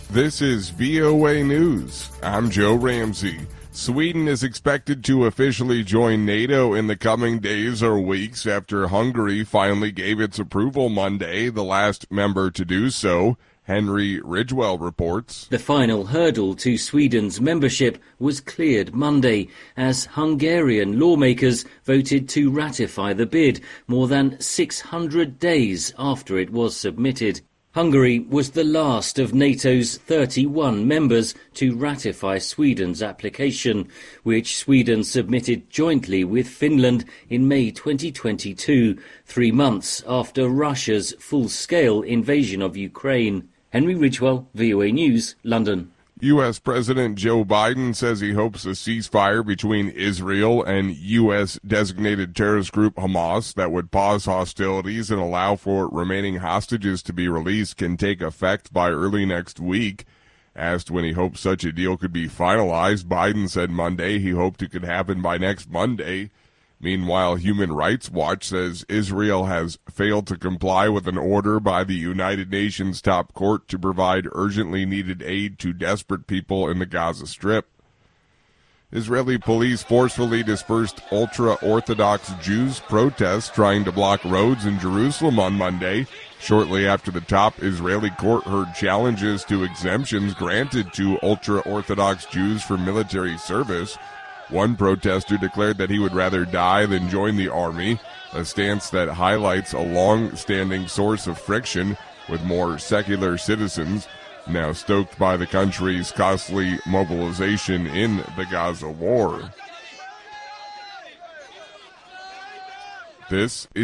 This is VOA News. I'm Joe Ramsey. Sweden is expected to officially join NATO in the coming days or weeks after Hungary finally gave its approval Monday, the last member to do so. Henry Ridgewell reports. The final hurdle to Sweden's membership was cleared Monday as Hungarian lawmakers voted to ratify the bid more than 600 days after it was submitted. Hungary was the last of NATO's 31 members to ratify Sweden's application, which Sweden submitted jointly with Finland in May 2022, 3 months after Russia's full-scale invasion of Ukraine. Henry Ridgewell, VOA News, London. U.S. President Joe Biden says he hopes a ceasefire between Israel and U.S.-designated terrorist group Hamas that would pause hostilities and allow for remaining hostages to be released can take effect by early next week. Asked when he hopes such a deal could be finalized, Biden said Monday he hoped it could happen by next Monday. Meanwhile, Human Rights Watch says Israel has failed to comply with an order by the United Nations top court to provide urgently needed aid to desperate people in the Gaza Strip. Israeli police forcefully dispersed ultra-Orthodox Jews protests trying to block roads in Jerusalem on Monday, shortly after the top Israeli court heard challenges to exemptions granted to ultra-Orthodox Jews for military service. One protester declared that he would rather die than join the army, a stance that highlights a long-standing source of friction with more secular citizens, now stoked by the country's costly mobilization in the Gaza war. This is